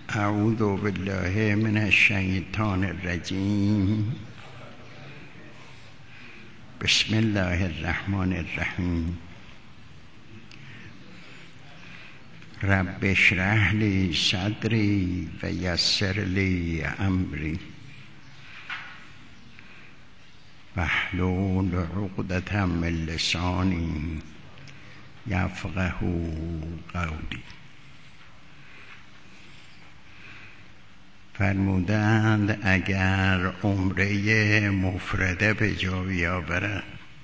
اعوذ بالله من الشیطان الرجیم. بسم الله الرحمن الرحیم. رب اشرح لی صدری و یسر لی امری واحلل عقدة من لسانی یفقهوا قولی. فرمودند اگر عمره مفرده به جا بیاورد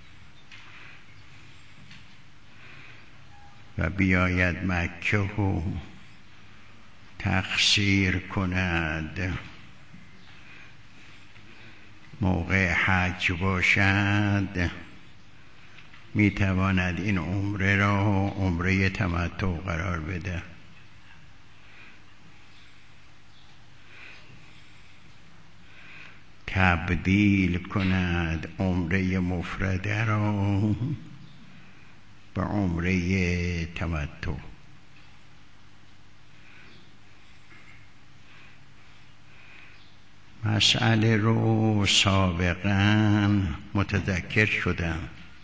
و بیاید مکه و تقصیر کند، موقع حج باشد، میتواند این عمره را عمره تمتع قرار بده. تبدیل کند عمره مفرده را به عمره تمتع. مسئله رو سابقا متذکر شدم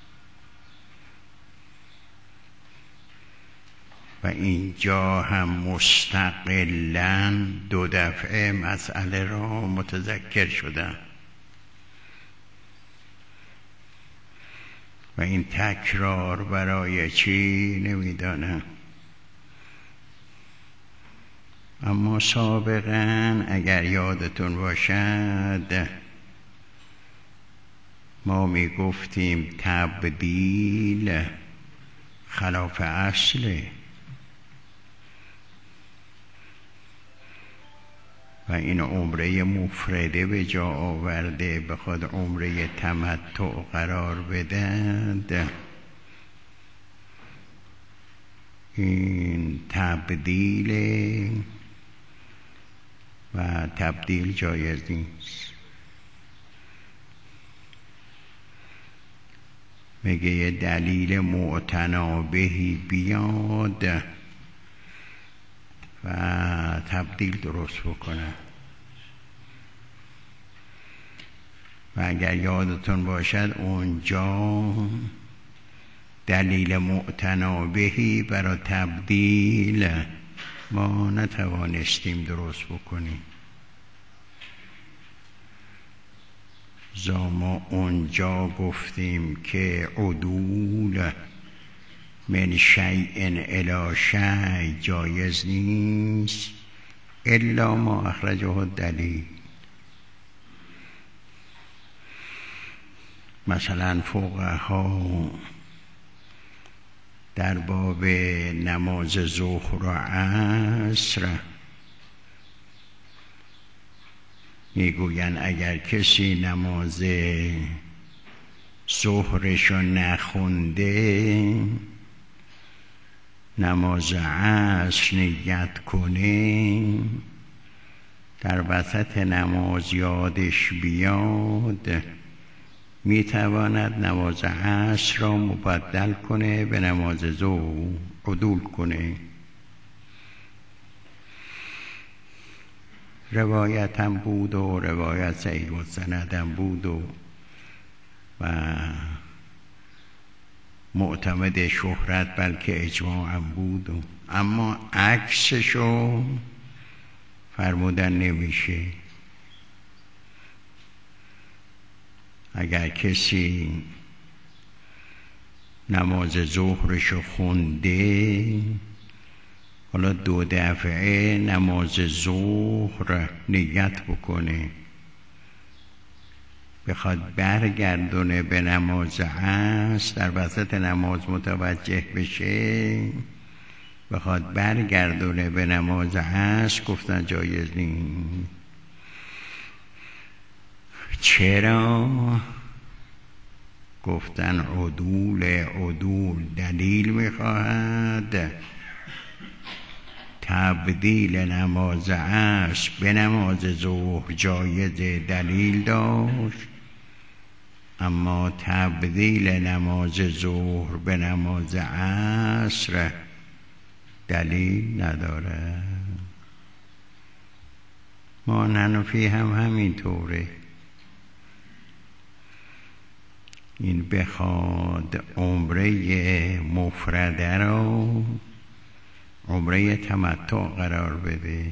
و اینجا هم مستقلاً 2 دفعه مسئله را متذکر شدم و این تکرار برای چی نمیدانم. اما سابقاً اگر یادتون باشد ما میگفتیم تبدیل خلاف اصله و این عمره مفرده به جا آورده بخواد عمره تمتع قرار بدهد، این تبدیل و تبدیل جایز نیست. میگه یه دلیل معتنا بهی بیاد و تبدیل درست بکنه. و اگر یادتون باشد اونجا دلیل معتنا بهی برای تبدیل ما نتوانستیم درست بکنیم. ما اونجا گفتیم که عدول من شیء الی شیء جایز نیست الا ما اخرجه الدلیل. مثلا فقها در باب نماز ظهر و عصر میگوین اگر کسی نماز ظهرشو نخونده نماز عصر نیت کنه، در وسط نماز یادش بیاد، میتواند نماز عصر را مبدل کنه به نماز ظهر، عدول کنه. روایت هم بود و روایت صحیح السند هم بود و معتمد شهرت بلکه اجماع هم بود اما عکسشو فرمودن نمیشه. اگر کسی نماز ظهرشو خونده، حالا 2 دفعه نماز ظهر نیت بکنه، بخواد برگردونه به نماز عصر، در وسط نماز متوجه بشه بخواد برگردونه به نماز عصر، گفتن جایز نیست. چرا؟ گفتن عدول دلیل میخواهد. تبدیل نماز عصر به نماز ظهر جایز دلیل داشت، اما تبدیل نماز ظهر به نماز عصر دلیل نداره. ما ننفی هم همینطوره. این بخواد عمره مفرده رو عمره تمتع قرار بده،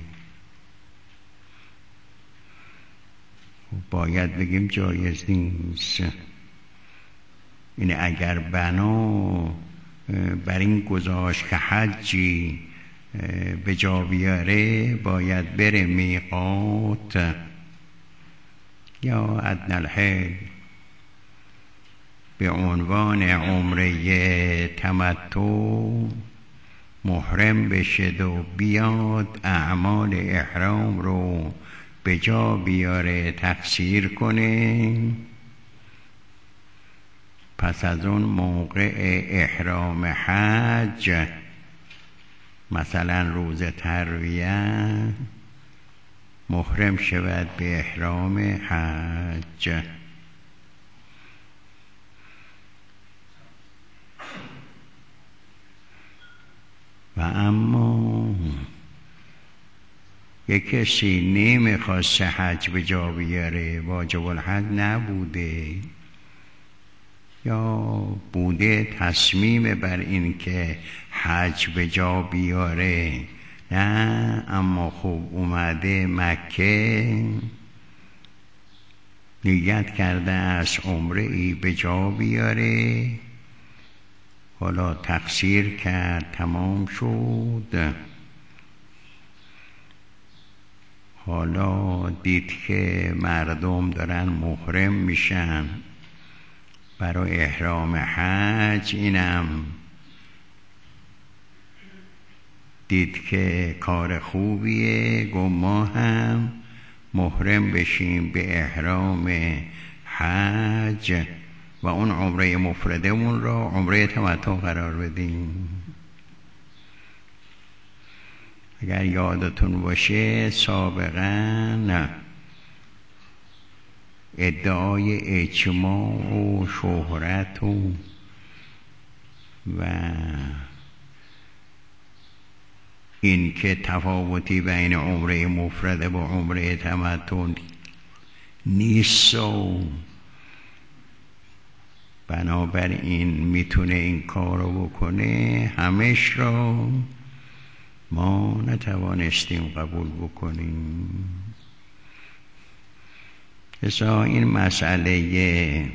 باید بگیم جایز نیست. این اگر بنا بر این گذاشت که حجی به جا بیاره باید بره میقات یا ادنی الحل به عنوان عمره تمتع محرم بشد و بیاد اعمال احرام رو به جا بیاره، تقصیر کنه. پس از اون موقع احرام حج، مثلا روز ترویه، محرم شود به احرام حج. و اما یک کسی نمیخواست حج به جا بیاره، واجب الحج نبوده یا بوده تصمیم بر این که حج به جا بیاره، نه اما خوب اومده مکه نیت کرده از عمره ای به جا بیاره، حالا تقصیر کرد، تمام شد. حالا دید که مردم دارن محرم میشن برای احرام حج، اینم دید که کار خوبیه، گفت ما هم محرم بشیم به احرام حج و اون عمره مفردمون را عمره تمتع قرار بدیم. اگر یادتون باشه سابقا ادعای اجماع و شهرت و این که تفاوتی بین عمره مفرده و عمره تمتع نیست و بنابراین میتونه این کارو بکنه، همش را ما نتوانستیم قبول بکنیم. حسا این مسئله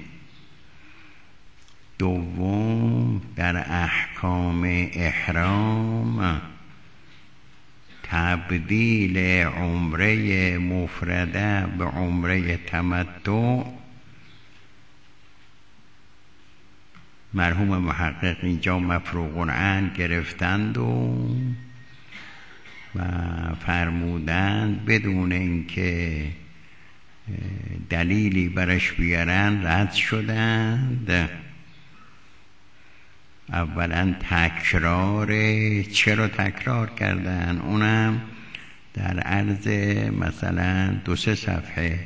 دوم در احکام احرام، تبدیل عمره مفرده به عمره تمتع، مرحوم محقق اینجا مفروغ عنه گرفتند و فرمودند بدون اینکه دلیلی برش بیارن رد شدند. اولا چرا تکرار کردن؟ اونم در عرض مثلا 2-3 صفحه.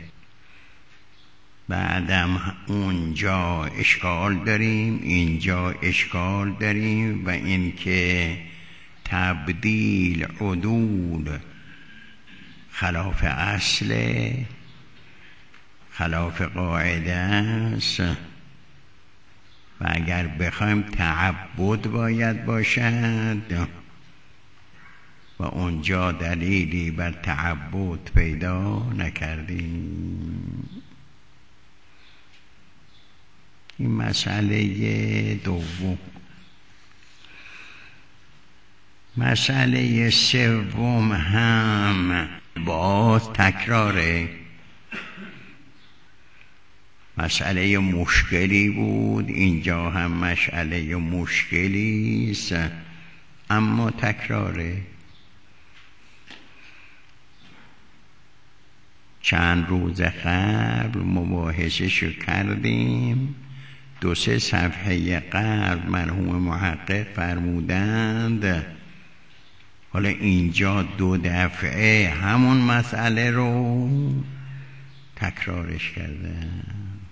بعدم اونجا اشکال داریم، اینجا اشکال داریم، و اینکه تبدیل عدول خلاف اصل، خلاف قاعده است و اگر بخوایم تعبد باید باشد و اونجا دلیلی بر تعبد پیدا نکردیم. این مسئله دوم. مسئله سوم هم باز تکراره، مسئله مشکلی بود، اینجا هم مسئله مشکلی است اما تکراره. چند روز قبل مباحثه‌شو کردیم، 2-3 صفحه قبل مرحوم محقق فرمودند حالا اینجا 2 دفعه همون مسئله رو تکرارش کردن.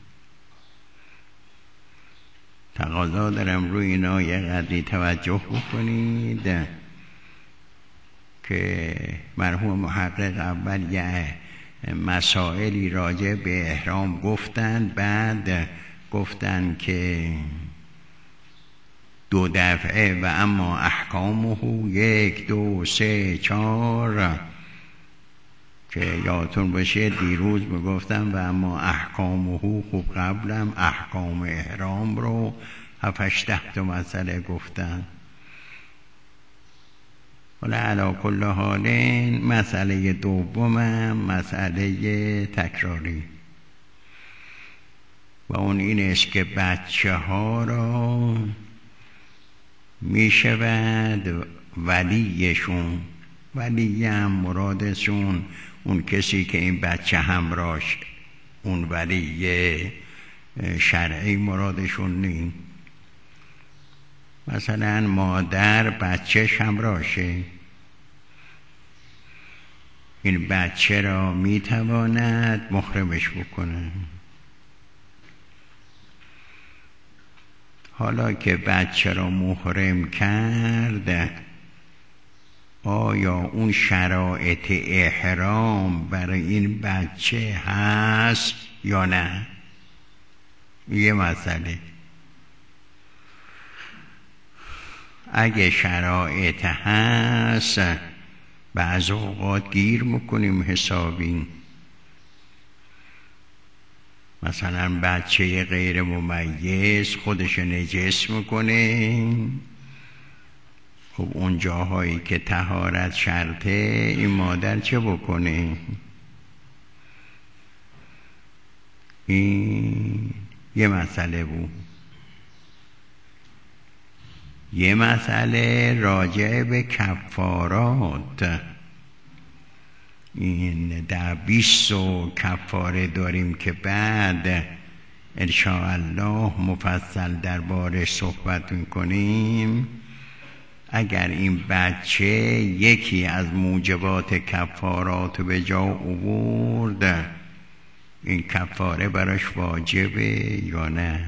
تقاضا دارم روی اینا یه قدری توجه بکنید که مرحوم محقق اول یه مسائلی راجع به احرام گفتند. بعد گفتند که 2 دفعه و اما احکامه 1 2 3 4 که یادتون باشه دیروز میگفتم و اما احکامه، خوب قبلم احکام احرام رو 7-8 تا مسئله گفتن. حالا علی کل حال مسئله دومم مسئله تکراری و اون این است که بچه ها را می شود ولیشون، ولی هم مرادشون اون کسی که این بچه همراهش، اون ولی شرعی مرادشون نیست. مثلا مادر بچهش همراهشه، این بچه را میتواند محرمش بکنه. حالا که بچه را محرم کرد، آیا اون شرایط احرام برای این بچه هست یا نه؟ یه مسئله. اگه شرایط هست بعض اوقات گیر میکنیم حسابی. مثلا بچه غیر ممیز خودش نجس میکنه، خب اون جاهایی که طهارت شرطه این مادر چه بکنه؟ این یه مسئله بود. یه مسئله راجع به کفارات، این 20 کفاره داریم که بعد انشاءالله مفصل دربارش صحبت میکنیم. اگر این بچه یکی از موجبات کفارات به جا آورد، این کفاره براش واجبه یا نه؟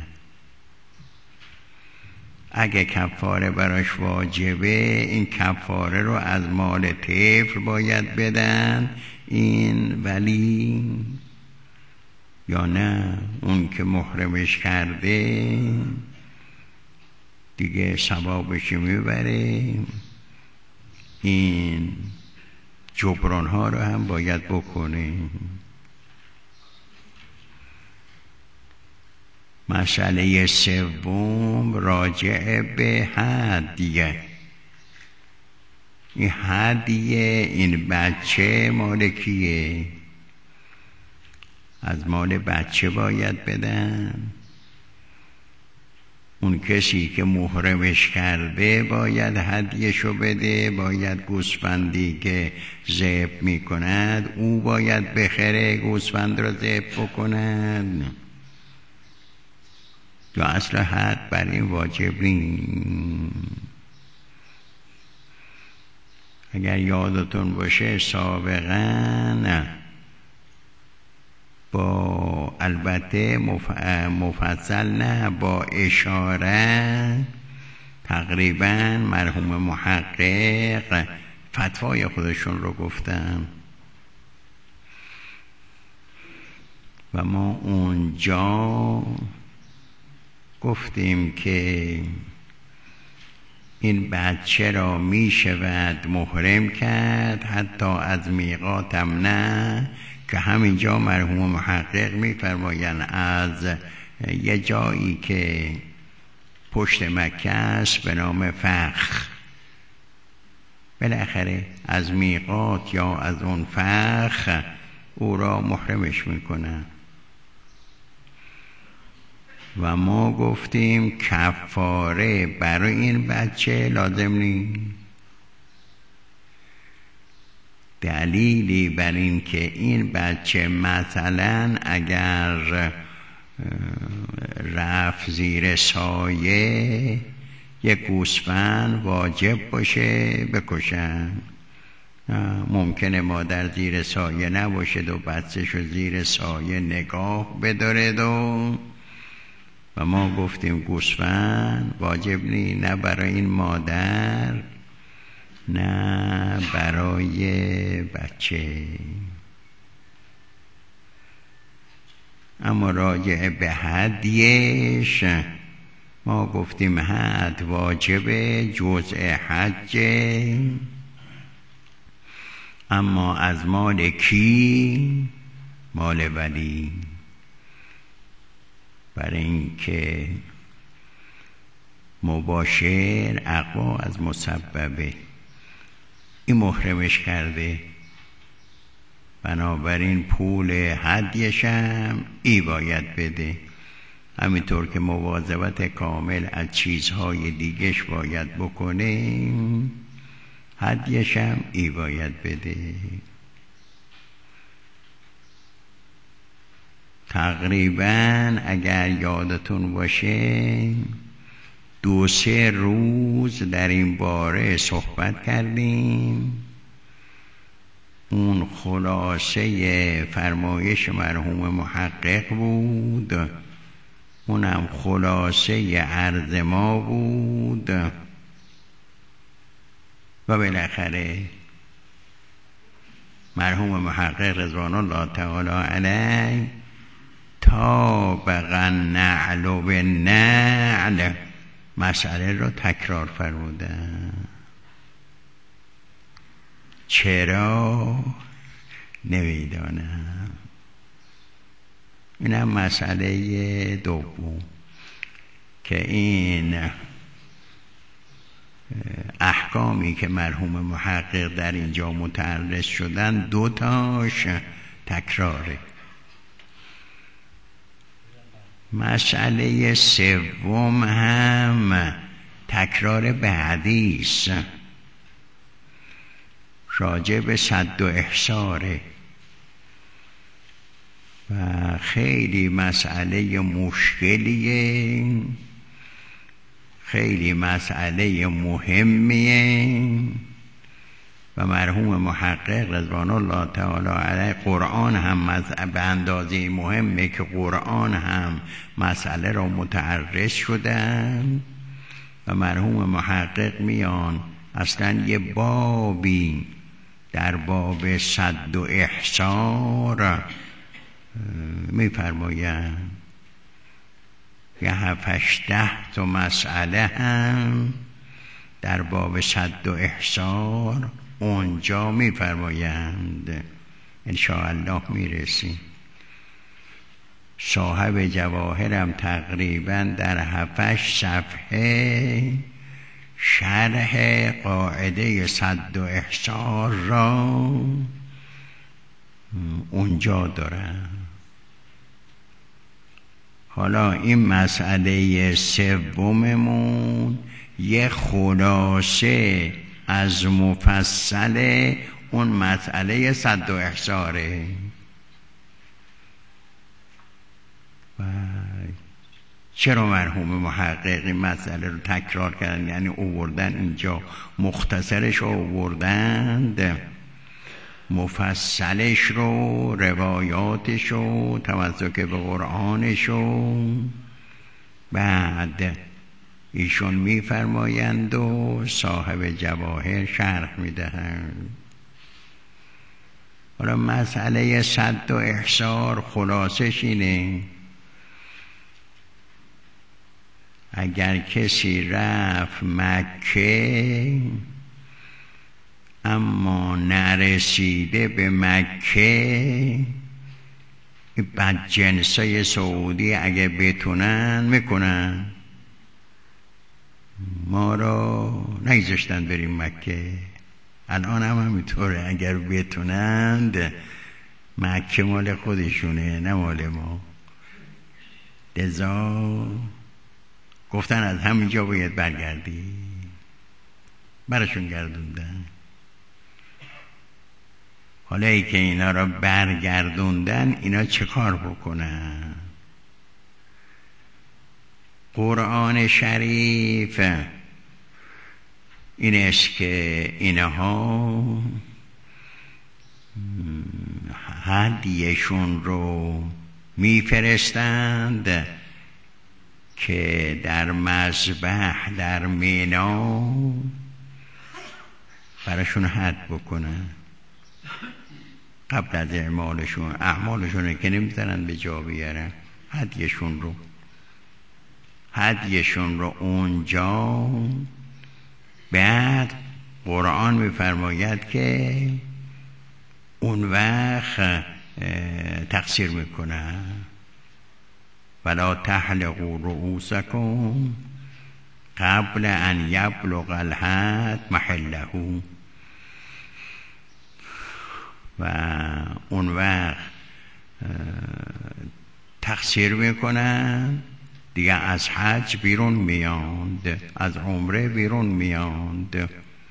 اگه کفاره براش واجبه، این کفاره رو از مال طفل باید بدن این ولی، یا نه اون که محرمش کرده دیگه ثوابش میبره، این جبران ها رو هم باید بکنه. مسئله سوم راجع به هدیه. این هدیه این بچه مال کیه؟ از مال بچه باید بدن. اون کسی که محرمش کرده باید هدیه‌شو بده، باید گوسفندی که ذبح میکند او باید بخره گوسفند را ذبح بکند، یا اصل حد بر این واجب نیست. اگر یادتون باشه سابقا با البته مفصل نه، با اشاره تقریبا مرحوم محقق فتوای خودشون رو گفتم و ما اونجا گفتیم که این بچه را می شود محرم کرد حتی از میقاتم نه، که همینجا مرحوم محقق می فرمایند از یه جایی که پشت مکه است به نام فخ، بالاخره از میقات یا از اون فخ او را محرمش میکنن. و ما گفتیم کفاره برای این بچه لازم نیست. دلیلی بر این که این بچه مثلا اگر رفت زیر سایه یک گوسفند واجب باشه بکشن، ممکنه مادر زیر سایه نباشه و بچه‌شو زیر سایه نگاه بداره و ما گفتیم گوسفند واجب نی، نه برای این مادر نه برای بچه. اما راجع به هدیش ما گفتیم حد واجبه، جزء حج، اما از مال کی؟ مال ولی. برای اینکه مباشر اقوا از مسببه، این محرمش کرده، بنابراین پول هدیشم ای باید بده. همینطور که مواظبت کامل از چیزهای دیگش باید بکنه، هدیشم ای باید بده. تقریبا اگر یادتون باشه 2-3 روز در این باره صحبت کردیم. اون خلاصه فرمایش مرحوم محقق بود، اونم خلاصه عرض ما بود و بالاخره مرحوم محقق رضوان الله تعالی علیه طابق النعل بالنعل مسئله را تکرار فرمودن. چرا؟ نمیدانم. اینم مسئله دوم که این احکامی که مرحوم محقق در اینجا متعرض شدن 2 تاش تکراره. مسئله سوم هم تکرار بعدی است، راجع به سد و احصاره و خیلی مسئله مشکلیه، خیلی مسئله مهمیه و مرحوم محقق رضوان الله تعالی علیه قرآن هم به اندازه مهمه که قرآن هم مسئله را متعرض شدن و مرحوم محقق میان اصلا یه بابی در باب سد و احصار میفرمایند، یه 7-8 تا مسئله هم در باب سد و احصار اونجا میفرمایند. انشاءالله میرسیم. صاحب جواهرم تقریبا در 7-8 صفحه شرح قاعده سد و احصار را اونجا دارن. حالا این مسئله سوممون یه خلاصه از مفصل اون مسئله سد و احصاره. و چرا مرحوم محقق این مسئله رو تکرار کردن؟ یعنی اووردن اینجا مختصرش رو اووردند، مفصلش رو، روایاتش رو، تمسک به قرآنش رو بعد ایشون میفرمایند و صاحب جواهر شرح میدهند. حالا مسئله سد و احصار خلاصش اینه: اگر کسی رفت مکه اما نرسیده به مکه، بدجنسای سعودی اگه بتونن میکنن. ما را نگذاشتن بریم مکه، الان هم همینطوره، اگر بتونند مکه مال خودشونه نه مال ما. لذا گفتن از همینجا باید برگردی، براشون گردوندن. حالا ای که اینا را برگردوندن، اینا چه کار بکنن؟ قرآن شریف این است که اینها هدیشون رو میفرستند که در مذبح در مینا براشون حد بکنن. قبل از اعمالشون که نمیتونن به جا بیارن هدیشون رو اونجا. بعد قرآن میفرماید که اون وقت تقصیر میکنن ولا تحلقوا رؤوسکم قبل ان یبلغ الحد محله. و اون وقت تقصیر میکنن دیگه، از حج بیرون میاند، از عمره بیرون میاند.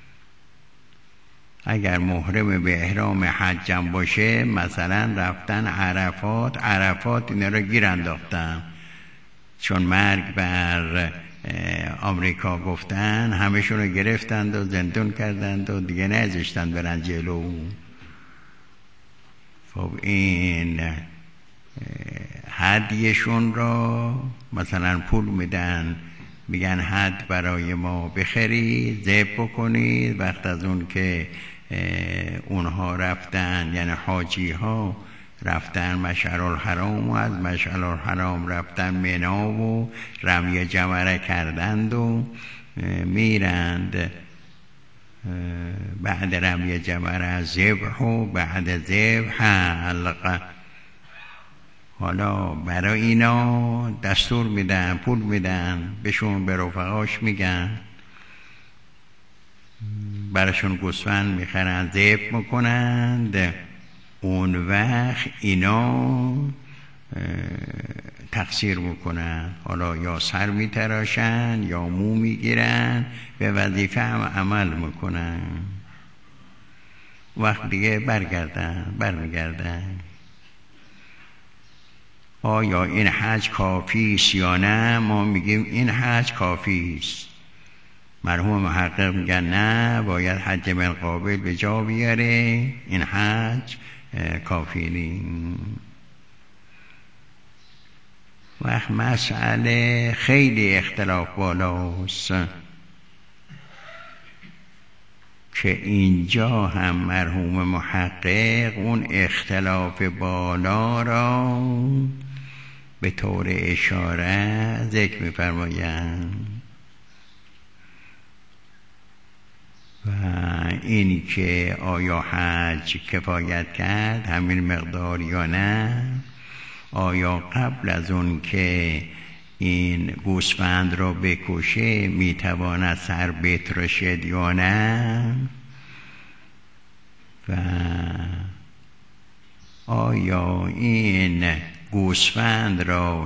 اگر محرم به احرام حجم باشه، مثلا رفتن عرفات اینا رو گیر انداختن، چون مرگ بر آمریکا گفتن همشون رو گرفتند و زندون کردند و دیگه نذاشتن برن جلو. خب این هدیشون را مثلا پول میدن، میگن حد برای ما بخرید، ذبح بکنید. وقت از اون که اونها رفتن، یعنی حاجی ها رفتن مشعر الحرام و از مشعر الحرام رفتن منا و رمی جمره کردند و میرند بعد رمی جمره ذبح و بعد ذبح حلق. حالا برای اینا دستور میدن، پول میدن بهشون، به رفقاش میگن براشون گوسفند میخرن، ذبح میکنند. اون وقت اینا تقصیر میکنن، حالا یا سر میتراشن یا مو میگیرن، به وظیفه هم عمل میکنن. وقت دیگه برمیگردن. آیا این حج کافی است یا نه؟ ما میگیم این حج کافی است. مرحوم محقق میگن نه، باید حج بالقابل به جا بیاره، این حج کافی نیست. وقت مسئله خیلی اختلاف بالاست که اینجا هم مرحوم محقق اون اختلاف بالا را به طور اشاره ذکر می‌فرمایند. و این که آیا حج کفایت کرد همین مقدار یا نه، آیا قبل از اون که این گوسفند را بکشه میتواند سر بتراشد یا نه، و آیا این گوسفند را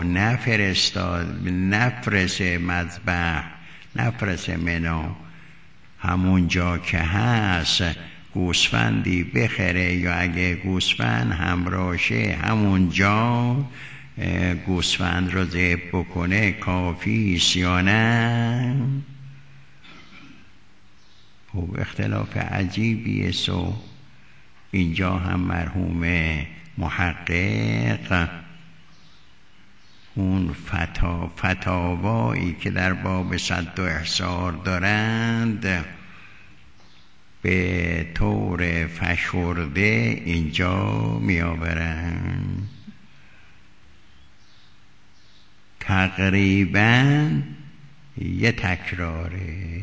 نفرسه مذبح، نفرسه منا، همون جا که هست گوسفندی بخره، یا اگه گوسفند همراشه همون جا گوسفند رو ذبح بکنه کافی است یا نه؟ خب اختلاف عجیبی است. و اینجا هم مرحوم محقق اون فتاوایی که در باب صد و احصار دارند به طور فشرده اینجا می آورند. تقریبا یه تکراره،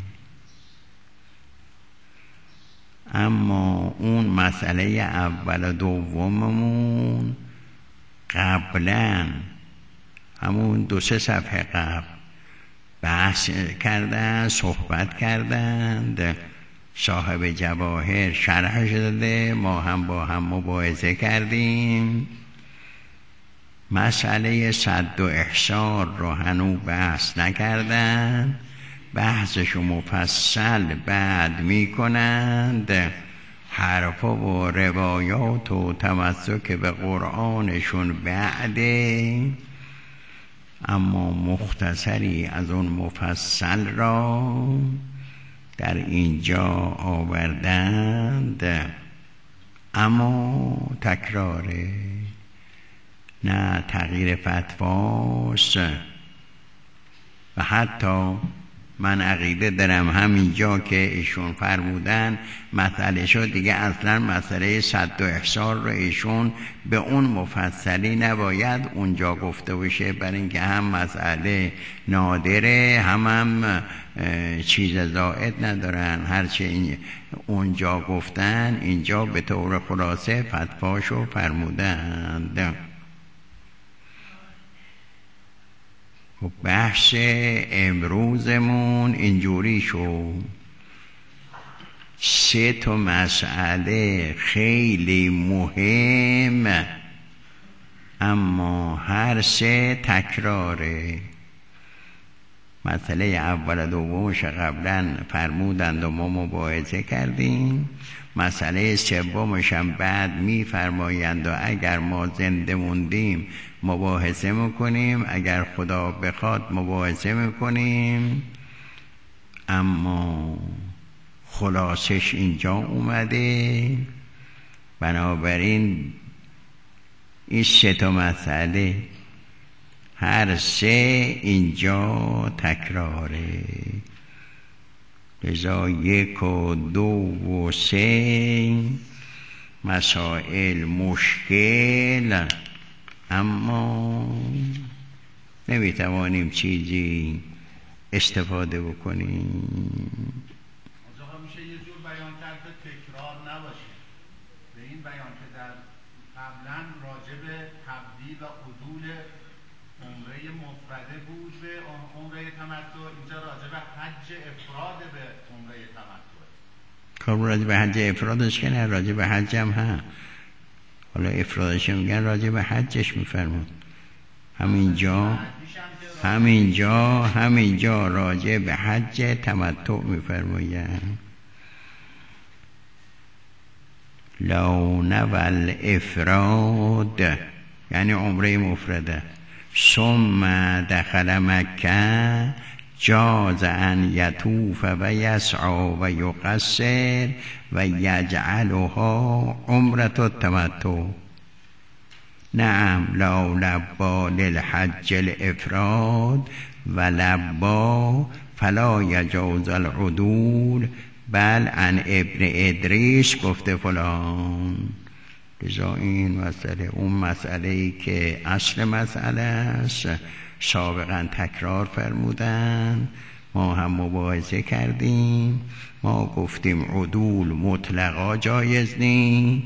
اما اون مسئله اول و دوممون قبلا همون 2-3 صفحه قبل بحث کردن، صحبت کردند، صاحب جواهر شرحش داده، ما هم با هم مباحثه کردیم. مسئله صد و احصار رو هنوز بحث نکردن، بحثشو مفصل بعد میکنند. حرف و روایات و تمسک به قرآنشون بعده، اما مختصری از اون مفصل را در اینجا آوردند، اما تکراره، نه تغییر فتواست. و حتی من عقیده دارم همینجا که ایشون فرمودن مسئله شد دیگه، اصلا مسئله صد و احصار رو ایشون به اون مفصلی نباید اونجا گفته باشه، برای اینکه هم مسئله نادره هم چیز زائد ندارن. هرچه اونجا گفتن اینجا به طور خلاصه فتواشو فرمودند. بحث امروزمون اینجوری شد، 3 تا مسئله خیلی مهم اما هر 3 تکراره. مسئله اول و دومش قبلا فرمودند و ما مباحثه کردیم، مسئله سومش هم بعد میفرمایند و اگر ما زنده موندیم مباحثه میکنیم، اگر خدا بخواد مباحثه میکنیم. اما خلاصش اینجا اومده، بنابراین این 3 تا مسئله هر 3 اینجا تکراره. لذا 1 و 2 و 3 مسائل مشکل، اما نمیتوانیم چیزی استفاده بکنیم. آقا میشه یه جور بیان کرد که تکرار نباشه. به این بیان که در قبلا راجع به تبدیل و عدول عمره مفرده بود به عمره تمتع، اینجا راجع به حج افراد به عمره تمتع. کار راجع به حج افرادش که نه، راجع به حج هم ها. حالا افرادش میگن راجع به حجش میفرمون. همینجا راجع به حج تمتع میفرماید. لو نول افراد یعنی عمره مفرده، ثم دخل مکه جاز ان یطوف و یسعی و یقصر و یجعلها عمرة التمتع. نعم لو لبا للحج الافراد و لبا فلا یجوز العدول بل عن ابن ادریس گفته فلان. لذا این مسئله اون مسئله‌ای که اصل مسئله است سابقا تکرار فرمودن، ما هم مباحثه کردیم. ما گفتیم عدول مطلقا جایز نیست،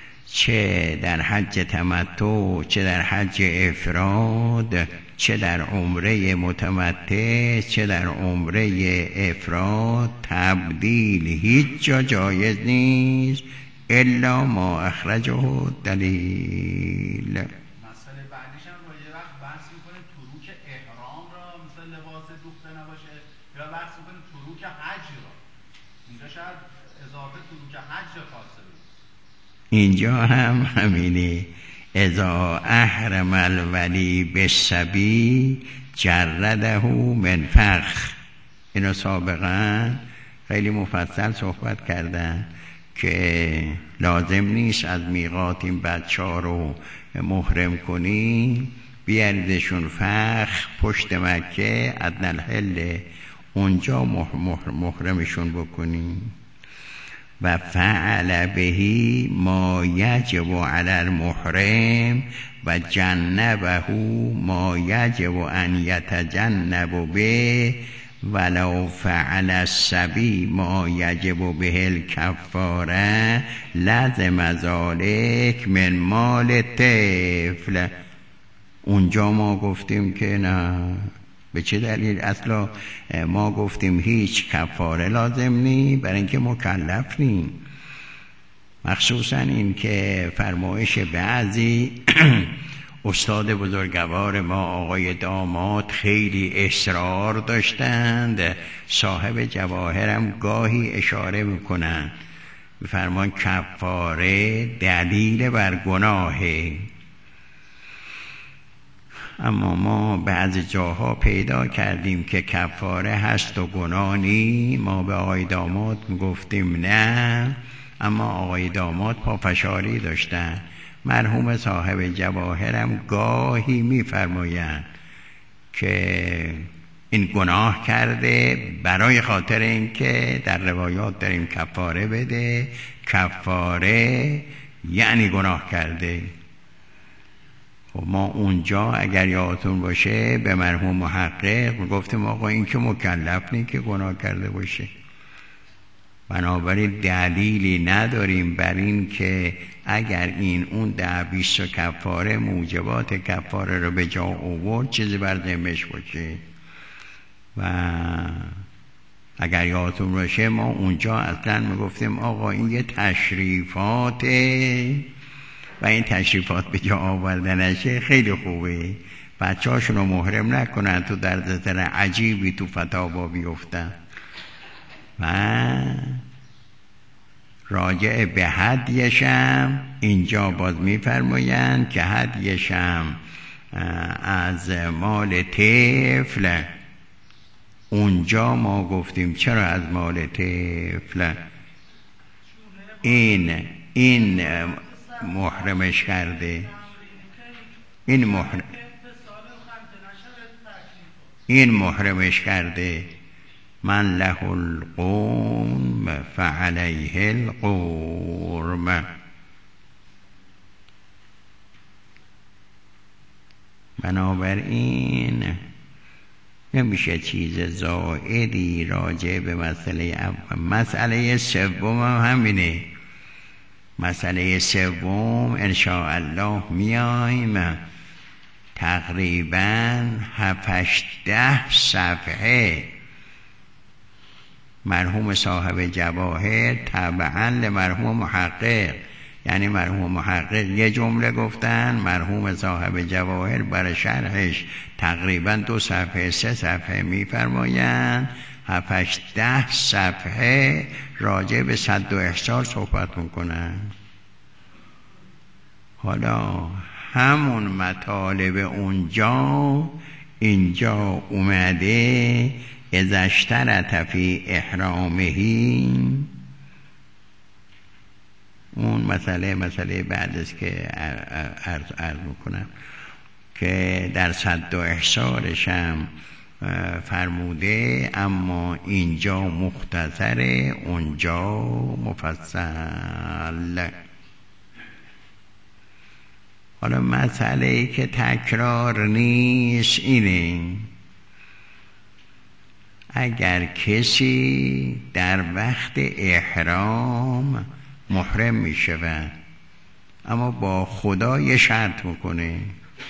چه در حج تمتع چه در حج افراد، چه در عمره متمتع چه در عمره افراد. تبدیل هیچ جا جایز نیست الا ما اخرجه دلیل. مسئله بعدیش هم با یه وقت بحث میکنیم تروک احرام را مثل لباس دوخته نباشه، یا بحث میکنیم تروک حج را، اینجا شاید اضافه تروک حج خاصه بود. اینجا هم همینه، اذا احرم الولی بالصبی جرده من فخ. اینو سابقا خیلی مفصل صحبت کردن که لازم نیست از میقات این بچه ها رو محرم کنی، بیاریدشون فخ پشت مکه ادنی الحل، اونجا محرمشون بکنی. و فعل بهی ما یجب علی المحرم و جنبه ما یجب ان یتجنب به ولو فعل الصبی ما یجب به الکفاره لازم ذلک من مال طفل. اونجا ما گفتیم که نه، به چه دلیل؟ اصلا ما گفتیم هیچ کفاره لازم نی، برای اینکه مکلف نی. مخصوصا این که فرمایش بعضی استاد بزرگوار ما آقای داماد خیلی اصرار داشتند، صاحب جواهرم گاهی اشاره میکنن فرمان کفاره دلیل بر گناهه. اما ما بعضی جاها پیدا کردیم که کفاره هست و گناه نی. ما به آقای داماد گفتیم نه، اما آقای داماد پافشاری داشتن. مرحوم صاحب جواهرم گاهی میفرمایند که این گناه کرده، برای خاطر اینکه در روایات داریم کفاره بده. کفاره یعنی گناه کرده. خب ما اونجا اگر یادتون باشه به مرحوم محقق گفتیم آقا این که مکلف نیست که گناه کرده باشه، بنابراین دلیلی نداریم بر این که اگر این اون 10-20 کفاره موجبات کفاره رو به جا آورد چیزی بر ذمه‌اش باشه. و اگر یادتون باشه ما اونجا اصلا میگفتیم آقا این یه تشریفاته و این تشریفات به جا آوردنشه خیلی خوبه، بچه‌هاشون رو محرم نکنن تو دردسر عجیبی تو فتاوا بیفتن. و راجع به هدیشم اینجا باز میفرمایند که هدیشم از مال طفل. اونجا ما گفتیم چرا از مال طفل؟ این محرمش کرده، این محرمش کرده. من له القوم فعليه القرم. بنابراین نمیشه چیز زائدی راجع به مسئله اول. مسئله سوم هم همینه. مسئله سوم انشاءالله میایم تقریبا 7-10 صفحه مرحوم صاحب جواهر تبعا لمرحوم محقق، یعنی مرحوم محقق یه جمله گفتن، مرحوم صاحب جواهر برای شرحش تقریبا 2 صفحه 3 صفحه میفرمایند 7-10 صفحه راجع به صد و احصار صحبت میکنن. حالا همون مطالب اونجا اینجا اومده اذا اشترط فی احرامه. اون مسئله بعد است که عرض میکنم که در صد و احصارش هم فرموده، اما اینجا مختصره اونجا مفصل. حالا مسئله که تکرار نیست اینه، اگر کسی در وقت احرام محرم می شود اما با خدا یه شرط میکنه،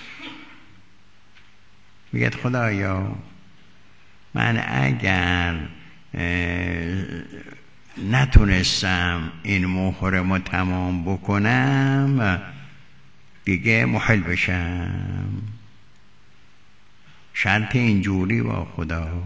میگه خدایا من اگر نتونستم این محرم رو تمام بکنم دیگه محل بشم. شرط اینجوری با خدا.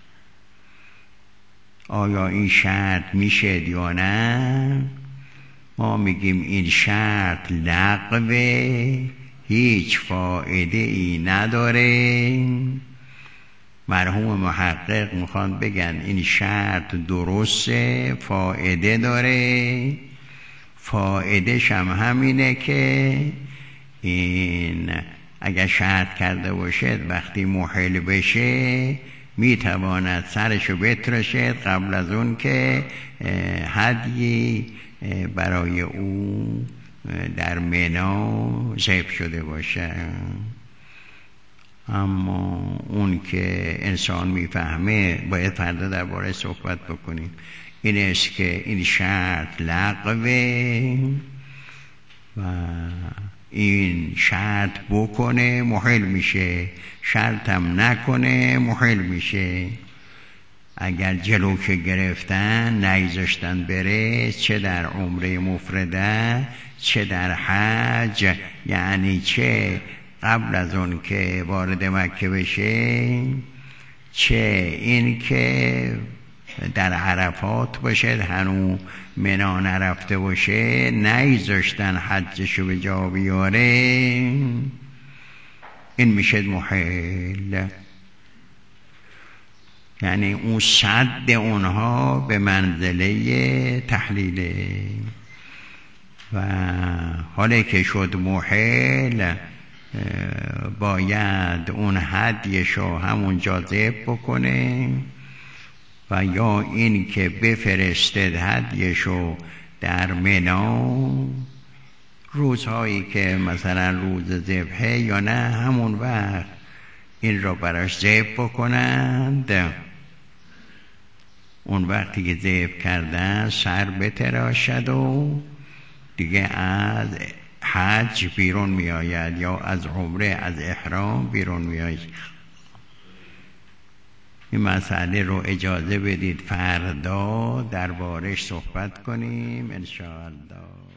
آیا این شرط میشه یا نه؟ ما میگیم این شرط لغوه، هیچ فایده ای نداره. مرحوم محقق میخوان بگن این شرط درسته، فایده داره. فایدهش هم همینه که این اگر شرط کرده باشد وقتی محل بشه میتواند سرشو بترشد قبل از اون که هدیی برای او در منی ذبح شده باشه. اما اون که انسان میفهمه باید فردا درباره صحبت بکنیم. این است که این شرط لغوه و این شرط بکنه محل میشه، شرطم نکنه محل میشه. اگر جلو که گرفتن نیذاشتن بره، چه در عمره مفرده چه در حج، یعنی چه قبل از اون که وارد مکه بشه چه این که در عرفات باشه هنو منا نرفته باشه، نیذاشتن حجشو به جا بیاره، این میشه محل. یعنی اون صد اونها به منزله تحلیله و حالی که شد محل باید اون هدیشو همونجا ذبح بکنه و یا این که بفرستد هدیشو در منا روزهایی که مثلا روز ذبحه یا نه همون وقت این را براش ذبح بکنند. اون وقتی که ذبح کردن سر بتراشد و دیگه از حج بیرون می آید یا از عمره از احرام بیرون می آید. این مسئله رو اجازه بدید فردا دربارش صحبت کنیم انشاءالله.